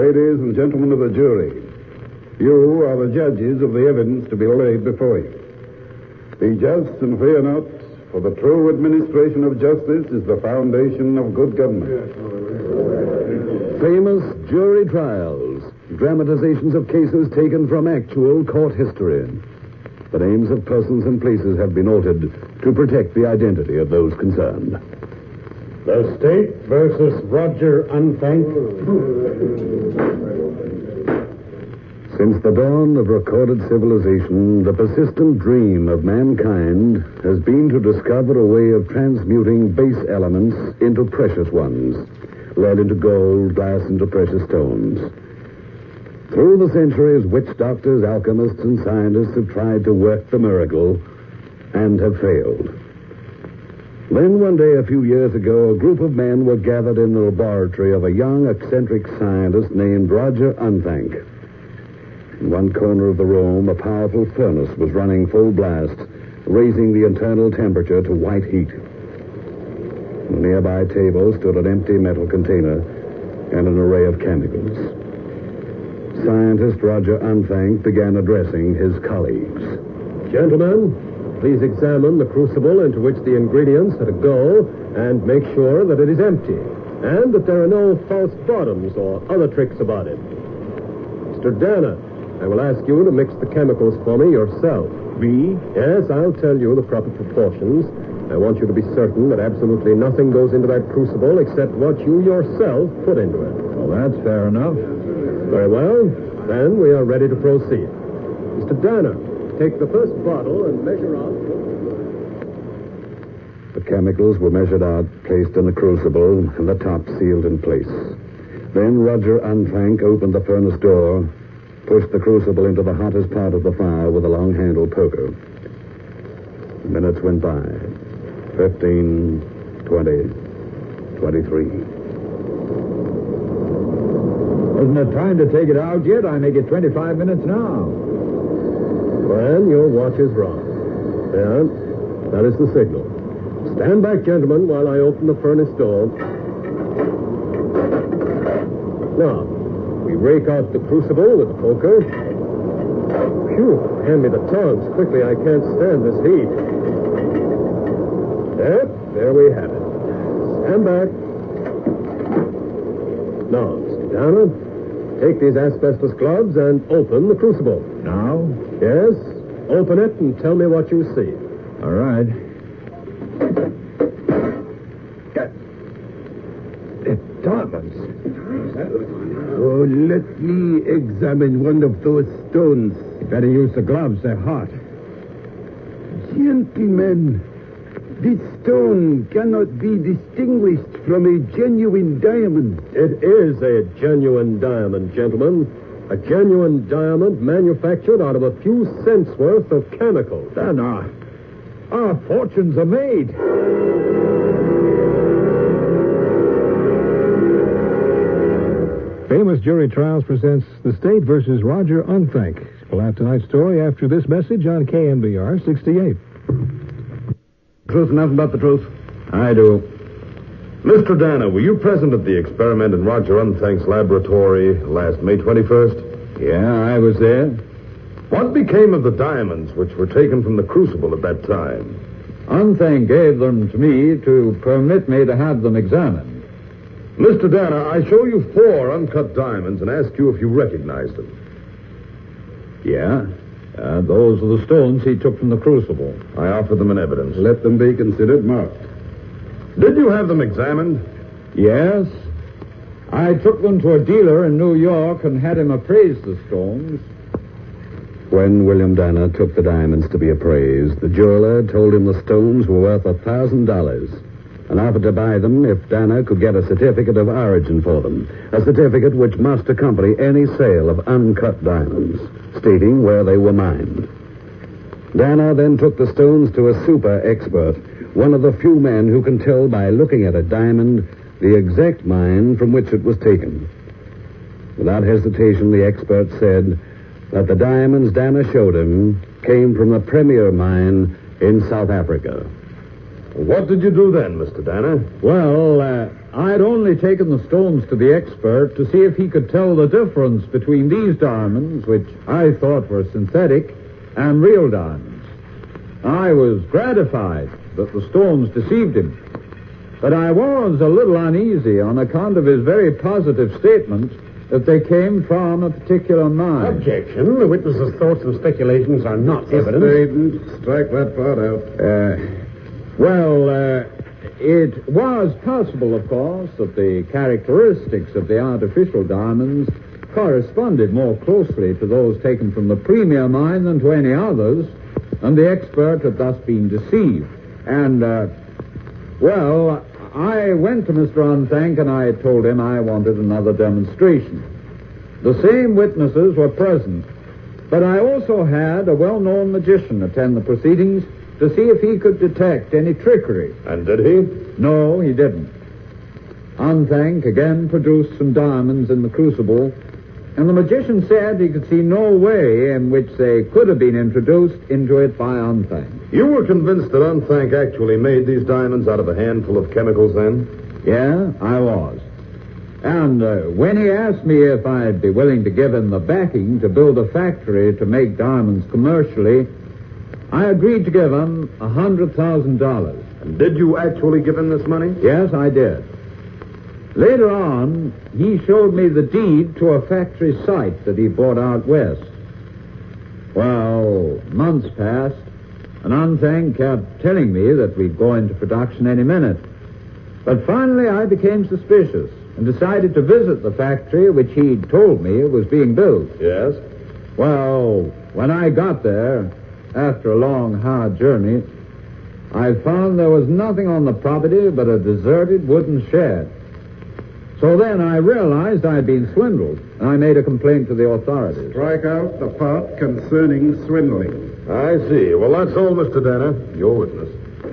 Ladies and gentlemen of the jury, you are the judges of the evidence to be laid before you. Be just and fear not, for the true administration of justice is the foundation of good government. Famous jury trials, dramatizations of cases taken from actual court history. The names of persons and places have been altered to protect the identity of those concerned. The State versus Roger Unthank. Since the dawn of recorded civilization, the persistent dream of mankind has been to discover a way of transmuting base elements into precious ones, lead into gold, glass into precious stones. Through the centuries, witch doctors, alchemists, and scientists have tried to work the miracle and have failed. Then one day a few years ago, a group of men were gathered in the laboratory of a young, eccentric scientist named Roger Unthank. In one corner of the room, a powerful furnace was running full blast, raising the internal temperature to white heat. On a nearby table stood an empty metal container and an array of chemicals. Scientist Roger Unthank began addressing his colleagues. Gentlemen, please examine the crucible into which the ingredients are to go and make sure that it is empty and that there are no false bottoms or other tricks about it. Mr. Danner, I will ask you to mix the chemicals for me yourself. Me? Yes, I'll tell you the proper proportions. I want you to be certain that absolutely nothing goes into that crucible except what you yourself put into it. Well, that's fair enough. Very well. Then we are ready to proceed. Mr. Danner, take the first bottle and measure out. The chemicals were measured out, placed in the crucible, and the top sealed in place. Then Roger Unthank opened the furnace door, pushed the crucible into the hottest part of the fire with a long-handled poker. Minutes went by. 15, 20, 23. Wasn't it time to take it out yet? I make it 25 minutes now. Well, your watch is wrong. Yeah, that is the signal. Stand back, gentlemen, while I open the furnace door. Now, we rake out the crucible with the poker. Phew, hand me the tongs. Quickly, I can't stand this heat. Yep, there we have it. Stand back. Now, Mr. Danner, take these asbestos gloves and open the crucible. Now? Yes, open it and tell me what you see. All right. Diamonds. Oh, let me examine one of those stones. You better use the gloves. They're hot. Gentlemen, this stone cannot be distinguished from a genuine diamond. It is a genuine diamond, gentlemen. A genuine diamond manufactured out of a few cents worth of chemicals. Then our fortunes are made. Famous Jury Trials presents The State versus Roger Unthank. We'll have tonight's story after this message on KNBR 68. Truth and nothing but the truth? I do. Mr. Danner, were you present at the experiment in Roger Unthank's laboratory last May 21st? Yeah, I was there. What became of the diamonds which were taken from the crucible at that time? Unthank gave them to me to permit me to have them examined. Mr. Danner, I show you 4 uncut diamonds and ask you if you recognize them. Yeah, those are the stones he took from the crucible. I offer them in evidence. Let them be considered marked. Did you have them examined? Yes. I took them to a dealer in New York and had him appraise the stones. When William Danner took the diamonds to be appraised, the jeweler told him the stones were worth $1,000 and offered to buy them if Danner could get a certificate of origin for them, a certificate which must accompany any sale of uncut diamonds, stating where they were mined. Danner then took the stones to a super expert, one of the few men who can tell by looking at a diamond the exact mine from which it was taken. Without hesitation, the expert said that the diamonds Danner showed him came from the Premier mine in South Africa. What did you do then, Mr. Danner? Well, I had only taken the stones to the expert to see if he could tell the difference between these diamonds, which I thought were synthetic, and real diamonds. I was gratified that the stones deceived him. But I was a little uneasy on account of his very positive statement that they came from a particular mine. Objection. The witness's thoughts and speculations are not evidence. Statement. Strike that part out. It was possible, of course, that the characteristics of the artificial diamonds corresponded more closely to those taken from the premier mine than to any others, and the expert had thus been deceived. And, I went to Mr. Unthank and I told him I wanted another demonstration. The same witnesses were present, but I also had a well-known magician attend the proceedings to see if he could detect any trickery. And did he? No, he didn't. Unthank again produced some diamonds in the crucible, and the magician said he could see no way in which they could have been introduced into it by Unthank. You were convinced that Unthank actually made these diamonds out of a handful of chemicals then? Yeah, I was. And when he asked me if I'd be willing to give him the backing to build a factory to make diamonds commercially, I agreed to give him $100,000. And did you actually give him this money? Yes, I did. Later on, he showed me the deed to a factory site that he bought out west. Well, months passed, and Unthank kept telling me that we'd go into production any minute. But finally, I became suspicious and decided to visit the factory which he'd told me was being built. Yes. Well, when I got there, after a long, hard journey, I found there was nothing on the property but a deserted wooden shed. So then I realized I'd been swindled, and I made a complaint to the authorities. Strike out the part concerning swindling. I see. Well, that's all, Mr. Danner. Your witness.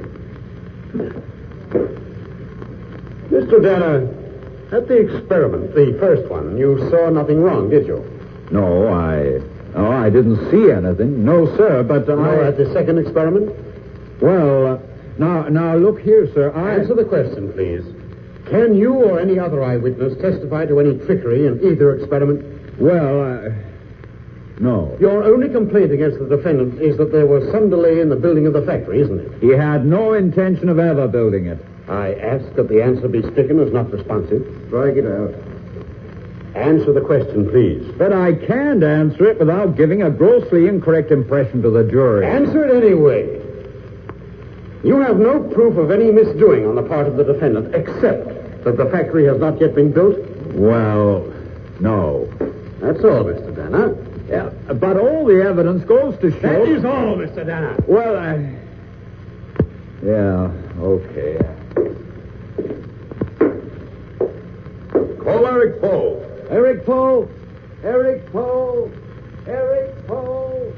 Mr. Danner, at the experiment, the first one, you saw nothing wrong, did you? No, I didn't see anything. No, sir, but Nor at the second experiment? Well, now, look here, sir. Answer the question, please. Can you or any other eyewitness testify to any trickery in either experiment? Well, no. Your only complaint against the defendant is that there was some delay in the building of the factory, isn't it? He had no intention of ever building it. I ask that the answer be stricken as not responsive. Strike it out. Answer the question, please. But I can't answer it without giving a grossly incorrect impression to the jury. Answer it anyway. You have no proof of any misdoing on the part of the defendant, except that the factory has not yet been built? Well, no. That's all, Mr. Danner. Yeah, but all the evidence goes to show... That is all, Mr. Danner. Well, yeah, okay. Call Eric Poe. Eric Poe! Eric Poe! Eric Poe!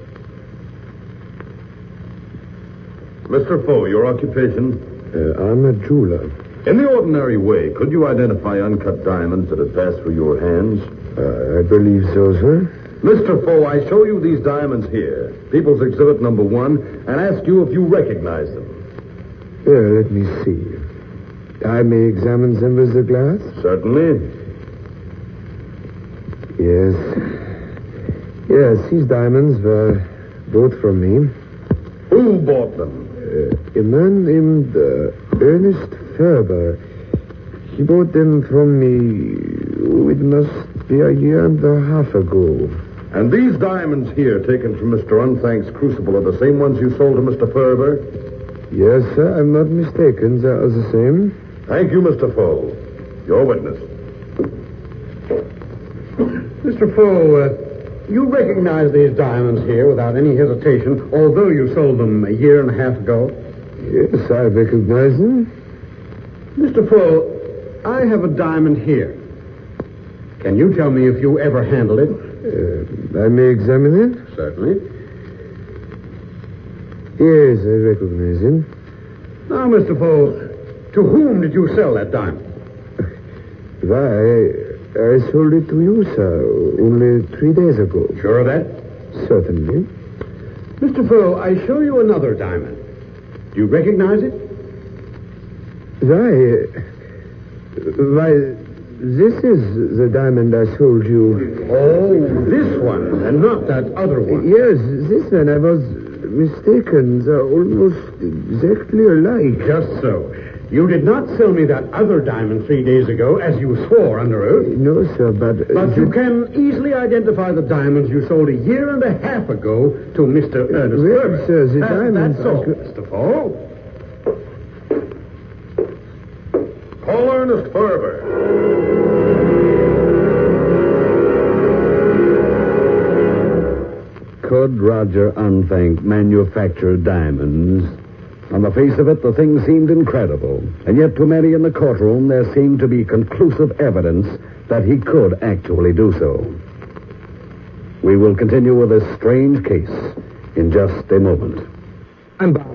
Mr. Poe, your occupation? I'm a jeweler. In the ordinary way, could you identify uncut diamonds that had passed through your hands? I believe so, sir. Mr. Poe, I show you these diamonds here, People's Exhibit number 1, and ask you if you recognize them. Here, let me see. I may examine them with the glass? Certainly. Yes. Yes, these diamonds were bought from me. Who bought them? A man named Ernest Ferber. He bought them from me, it must be a year and a half ago. And these diamonds here, taken from Mr. Unthank's crucible, are the same ones you sold to Mr. Ferber? Yes, sir, I'm not mistaken. They are the same. Thank you, Mr. Poe. Your witness. Mr. Poe, you recognize these diamonds here without any hesitation, although you sold them a year and a half ago? Yes, I recognize them. Mr. Poe, I have a diamond here. Can you tell me if you ever handled it? I may examine it? Certainly. Yes, I recognize him. Now, Mr. Poe, to whom did you sell that diamond? Why, I sold it to you, sir, only 3 days ago. Sure of that? Certainly. Mr. Poe, I show you another diamond. Do you recognize it? Why, Why, this is the diamond I sold you. Oh, this one, and not that other one. Yes, this one. I was mistaken. They're almost exactly alike. Just so. You did not sell me that other diamond 3 days ago, as you swore under oath. No, sir, but... But you can easily identify the diamonds you sold 1.5 years ago to Mr. Ernest Well, Ferber. sir, the diamonds... That's all, Mr. Fall. Call Ernest Ferber. Could Roger Unthank manufacture diamonds? On the face of it, the thing seemed incredible. And yet to many in the courtroom, there seemed to be conclusive evidence that he could actually do so. We will continue with this strange case in just a moment. I'm back.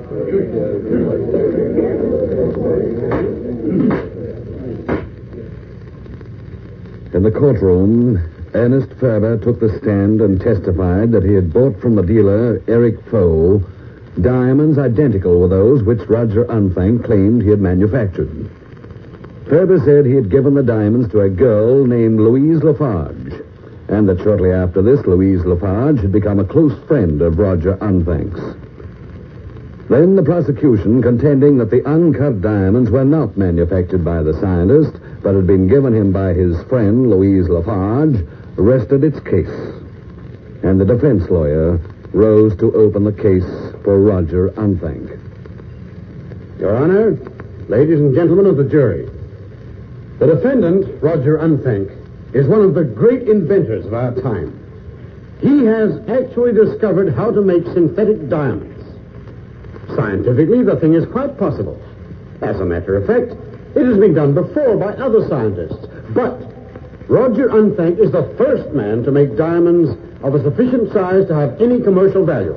In the courtroom, Ernest Ferber took the stand and testified that he had bought from the dealer, Eric Foe, diamonds identical with those which Roger Unthank claimed he had manufactured. Ferber said he had given the diamonds to a girl named Louise Lafarge, and that shortly after this, Louise Lafarge had become a close friend of Roger Unthank's. Then the prosecution, contending that the uncut diamonds were not manufactured by the scientist, but had been given him by his friend, Louise Lafarge, rested its case. And the defense lawyer rose to open the case for Roger Unthank. Your Honor, ladies and gentlemen of the jury, the defendant, Roger Unthank, is one of the great inventors of our time. He has actually discovered how to make synthetic diamonds. Scientifically, the thing is quite possible. As a matter of fact, it has been done before by other scientists. But Roger Unthank is the first man to make diamonds of a sufficient size to have any commercial value.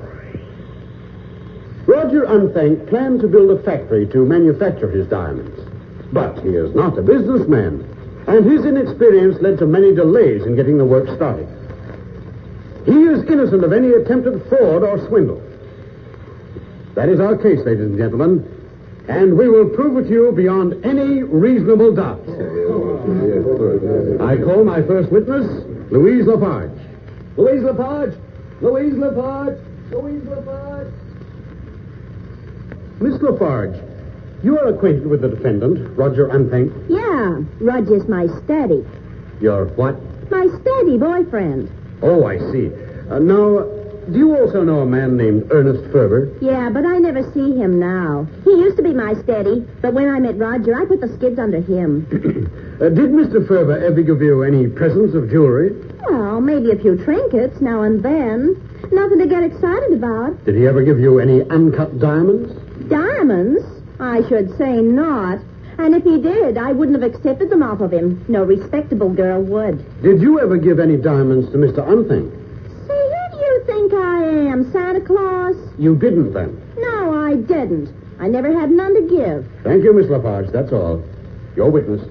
Roger Unthank planned to build a factory to manufacture his diamonds. But he is not a businessman, and his inexperience led to many delays in getting the work started. He is innocent of any attempted fraud or swindle. That is our case, ladies and gentlemen, and we will prove it to you beyond any reasonable doubt. I call my first witness, Louise Lafarge. Louise Lafarge! Louise Lafarge! Louise Lafarge! Miss Lafarge, you are acquainted with the defendant, Roger Unthank. Yeah, Roger's my steady. Your what? My steady boyfriend. Oh, I see. Now, do you also know a man named Ernest Ferber? Yeah, but I never see him now. He used to be my steady, but when I met Roger, I put the skids under him. Did Mr. Ferber ever give you any presents of jewelry? Well, maybe a few trinkets now and then. Nothing to get excited about. Did he ever give you any uncut diamonds? Diamonds? I should say not. And if he did, I wouldn't have accepted them off of him. No respectable girl would. Did you ever give any diamonds to Mr. Unthank? Say, who do you think I am, Santa Claus? You didn't, then? No, I didn't. I never had none to give. Thank you, Miss Lafarge. That's all. Your witness.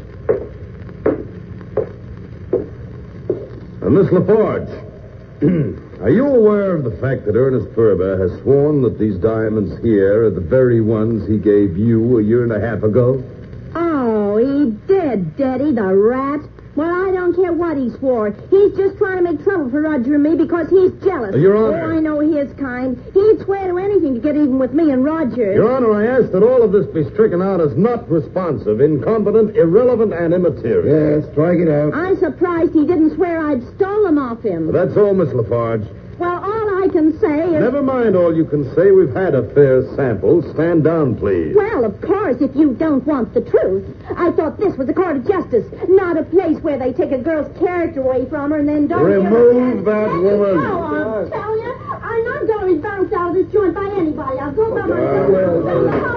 Miss Lafarge, are you aware of the fact that Ernest Ferber has sworn that these diamonds here are the very ones he gave you 1.5 years ago? Oh, he did, Daddy, the rat. Well, I don't care what he swore. He's just trying to make trouble for Roger and me because he's jealous. Your Honor. Oh, I know his kind. He'd swear to anything to get even with me and Roger. Your Honor, I ask that all of this be stricken out as not responsive, incompetent, irrelevant, and immaterial. Yes, strike it out. I'm surprised he didn't swear I'd stolen them off him. That's all, Miss Lafarge. Well, all I can say is... Never mind all you can say. We've had a fair sample. Stand down, please. Well, of course, if you don't want the truth. I thought this was a court of justice, not a place where they take a girl's character away from her and then don't... Remove that woman. No, I'll tell you. I'm not going to be bounced out of this joint by anybody. I'll go by myself.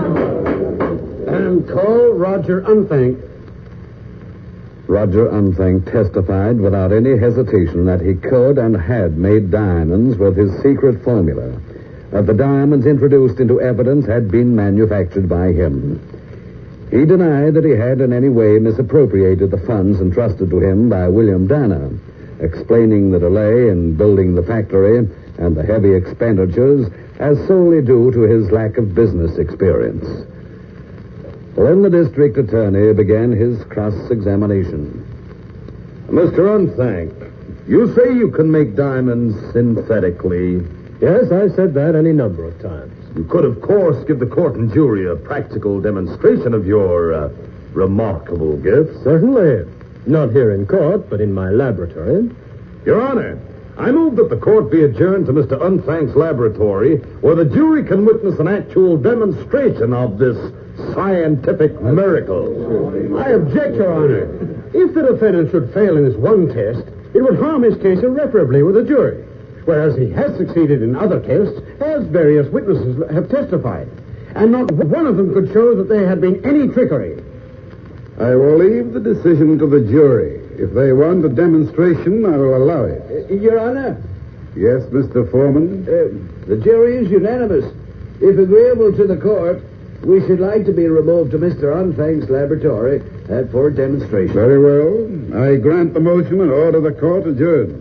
And call Roger Unthank. Roger Unthank testified without any hesitation that he could and had made diamonds with his secret formula. That the diamonds introduced into evidence had been manufactured by him. He denied that he had in any way misappropriated the funds entrusted to him by William Dana, explaining the delay in building the factory and the heavy expenditures as solely due to his lack of business experience. Then the district attorney began his cross-examination. Mr. Unthank, you say you can make diamonds synthetically. Yes, I said that any number of times. You could, of course, give the court and jury a practical demonstration of your remarkable gift. Certainly. Not here in court, but in my laboratory. Your Honor, I move that the court be adjourned to Mr. Unthank's laboratory, where the jury can witness an actual demonstration of this scientific miracle. I object, Your Honor. If the defendant should fail in this one test, it would harm his case irreparably with the jury. Whereas he has succeeded in other tests, as various witnesses have testified. And not one of them could show that there had been any trickery. I will leave the decision to the jury. If they want a demonstration, I will allow it. Your Honor, Yes, Mr. Foreman? the jury is unanimous. If agreeable to the court, we should like to be removed to Mr. Unthank's laboratory for demonstration. Very well. I grant the motion and order the court adjourned.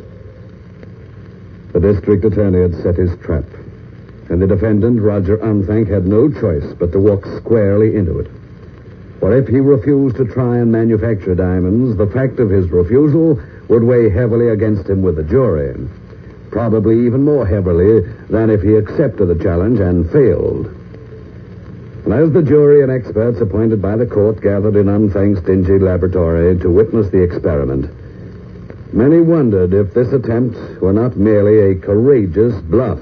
The district attorney had set his trap, and the defendant, Roger Unthank, had no choice but to walk squarely into it. For if he refused to try and manufacture diamonds, the fact of his refusal would weigh heavily against him with the jury, probably even more heavily than if he accepted the challenge and failed. And as the jury and experts appointed by the court gathered in Unthank's dingy laboratory to witness the experiment, many wondered if this attempt were not merely a courageous bluff.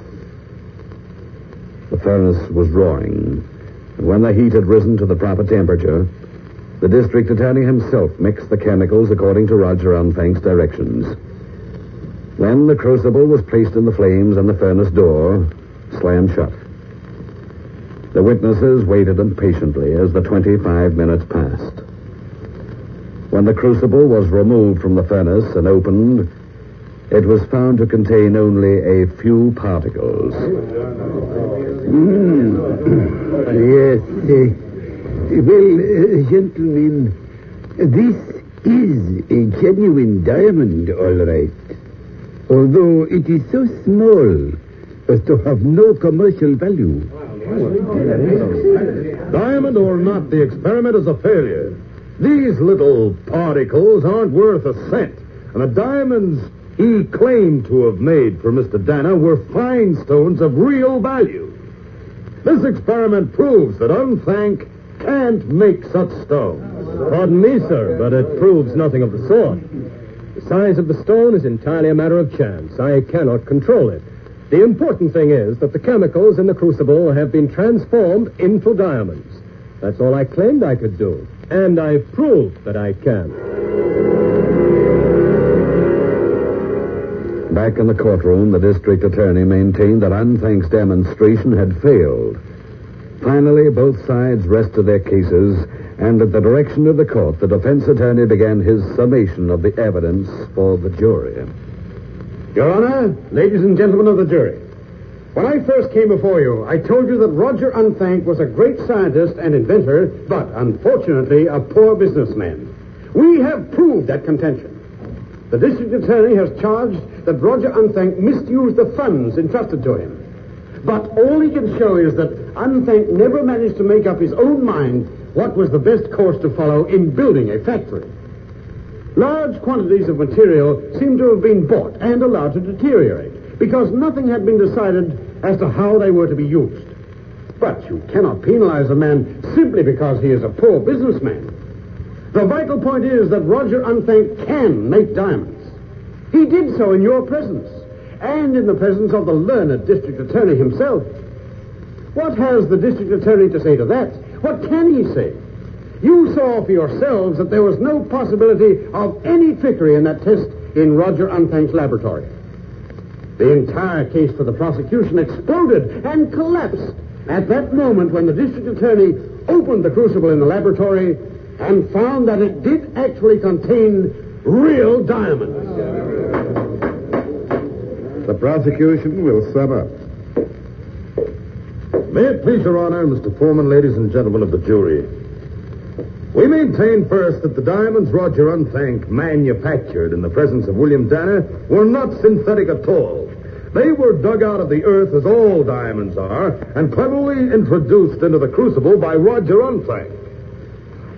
The furnace was roaring, and when the heat had risen to the proper temperature, the district attorney himself mixed the chemicals according to Roger Unthank's directions. Then the crucible was placed in the flames and the furnace door slammed shut. The witnesses waited impatiently as the 25 minutes passed. When the crucible was removed from the furnace and opened, it was found to contain only a few particles. Yes. Well, gentlemen, this is a genuine diamond, all right. Although it is so small as to have no commercial value. Diamond or not, the experiment is a failure. These little particles aren't worth a cent. And the diamonds he claimed to have made for Mr. Dana were fine stones of real value. This experiment proves that Unthank can't make such stones. Pardon me, sir, but it proves nothing of the sort. The size of the stone is entirely a matter of chance. I cannot control it. The important thing is that the chemicals in the crucible have been transformed into diamonds. That's all I claimed I could do. And I've proved that I can. Back in the courtroom, the district attorney maintained that Unthank's demonstration had failed. Finally, both sides rested their cases, and at the direction of the court, the defense attorney began his summation of the evidence for the jury. Your Honor, ladies and gentlemen of the jury, when I first came before you, I told you that Roger Unthank was a great scientist and inventor, but unfortunately a poor businessman. We have proved that contention. The district attorney has charged that Roger Unthank misused the funds entrusted to him. But all he can show is that Unthank never managed to make up his own mind what was the best course to follow in building a factory. Large quantities of material seem to have been bought and allowed to deteriorate because nothing had been decided as to how they were to be used. But you cannot penalize a man simply because he is a poor businessman. The vital point is that Roger Unthank can make diamonds. He did so in your presence and in the presence of the learned district attorney himself. What has the district attorney to say to that? What can he say? You saw for yourselves that there was no possibility of any trickery in that test in Roger Unthank's laboratory. The entire case for the prosecution exploded and collapsed at that moment when the district attorney opened the crucible in the laboratory and found that it did actually contain real diamonds. The prosecution will sum up. May it please your honor, Mr. Foreman, ladies and gentlemen of the jury. We maintain first that the diamonds Roger Unthank manufactured in the presence of William Dana were not synthetic at all. They were dug out of the earth as all diamonds are and cleverly introduced into the crucible by Roger Unthank.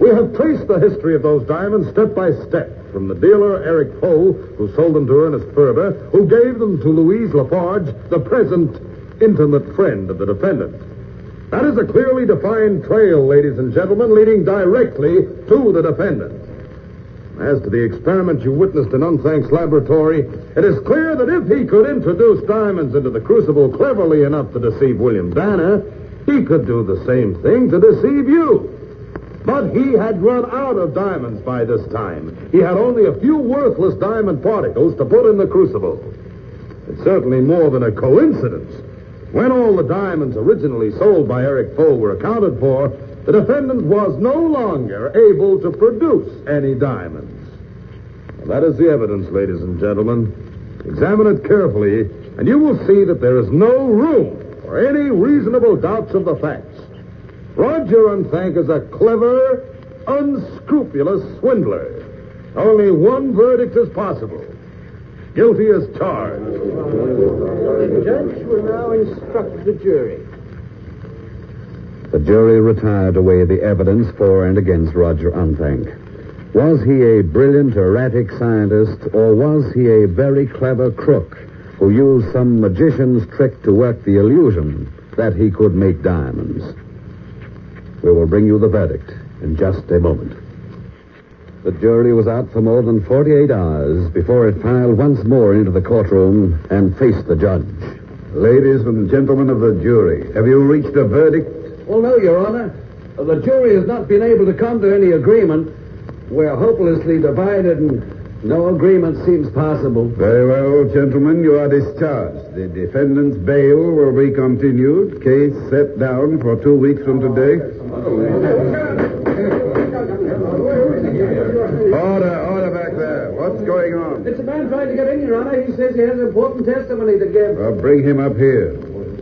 We have traced the history of those diamonds step by step, from the dealer, Eric Poe, who sold them to Ernest Ferber, who gave them to Louise Lafarge, the present intimate friend of the defendant. That is a clearly defined trail, ladies and gentlemen, leading directly to the defendant. As to the experiment you witnessed in Unthank's laboratory, it is clear that if he could introduce diamonds into the crucible cleverly enough to deceive William Dana, he could do the same thing to deceive you. But he had run out of diamonds by this time. He had only a few worthless diamond particles to put in the crucible. It's certainly more than a coincidence. When all the diamonds originally sold by Eric Poe were accounted for, the defendant was no longer able to produce any diamonds. Well, that is the evidence, ladies and gentlemen. Examine it carefully, and you will see that there is no room for any reasonable doubts of the facts. Roger Unthank is a clever, unscrupulous swindler. Only one verdict is possible. Guilty as charged. The judge will now instruct the jury. The jury retired to weigh the evidence for and against Roger Unthank. Was he a brilliant, erratic scientist, or was he a very clever crook who used some magician's trick to work the illusion that he could make diamonds? We will bring you the verdict in just a moment. The jury was out for more than 48 hours before it filed once more into the courtroom and faced the judge. Ladies and gentlemen of the jury, have you reached a verdict? Well, no, Your Honor. The jury has not been able to come to any agreement. We're hopelessly divided, and no agreement seems possible. Very well, gentlemen, you are discharged. The defendant's bail will be continued. Case set down for 2 weeks from today. Order back there. What's going on? It's a man trying to get in, Your Honor. He says he has important testimony to give. Well, bring him up here.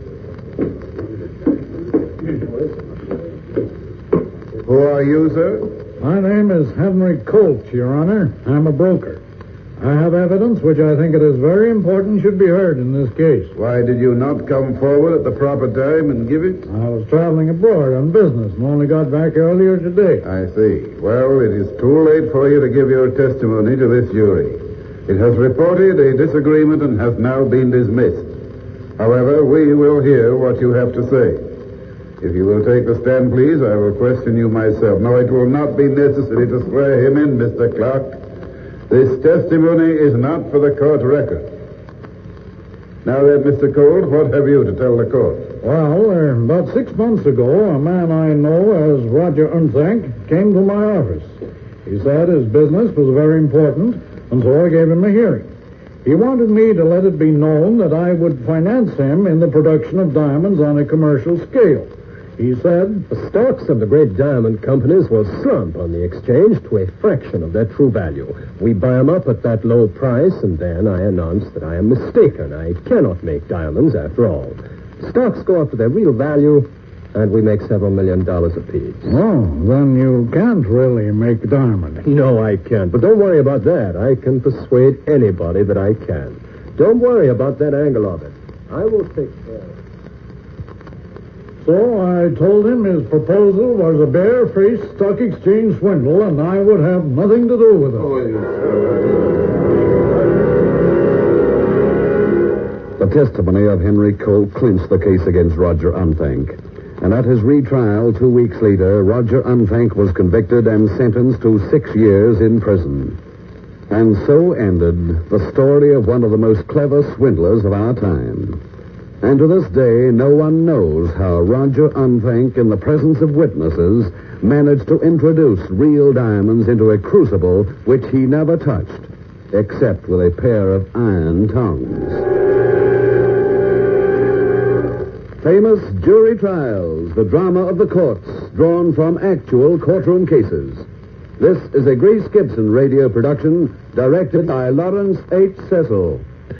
Who are you, sir? My name is Henry Colt, Your Honor. I'm a broker. I have evidence which I think it is very important should be heard in this case. Why did you not come forward at the proper time and give it? I was traveling abroad on business and only got back earlier today. I see. Well, it is too late for you to give your testimony to this jury. It has reported a disagreement and has now been dismissed. However, we will hear what you have to say. If you will take the stand, please, I will question you myself. No, it will not be necessary to swear him in, Mr. Clark. This testimony is not for the court record. Now then, Mr. Colt, what have you to tell the court? Well, about 6 months ago, a man I know as Roger Unthank came to my office. He said his business was very important, and so I gave him a hearing. He wanted me to let it be known that I would finance him in the production of diamonds on a commercial scale. He said the stocks of the great diamond companies will slump on the exchange to a fraction of their true value. We buy them up at that low price, and then I announce that I am mistaken. I cannot make diamonds after all. Stocks go up to their real value, and we make several $1 million apiece. Oh, then you can't really make diamonds. No, I can't. But don't worry about that. I can persuade anybody that I can. Don't worry about that angle of it. I will take care of it. So I told him his proposal was a bare-faced stock exchange swindle, and I would have nothing to do with it. The testimony of Henry Colt clinched the case against Roger Unthank. And at his retrial 2 weeks later, Roger Unthank was convicted and sentenced to 6 years in prison. And so ended the story of one of the most clever swindlers of our time. And to this day, no one knows how Roger Unthank, in the presence of witnesses, managed to introduce real diamonds into a crucible which he never touched, except with a pair of iron tongs. Famous Jury Trials, the drama of the courts, drawn from actual courtroom cases. This is a Grace Gibson radio production, directed by Lawrence H. Cecil.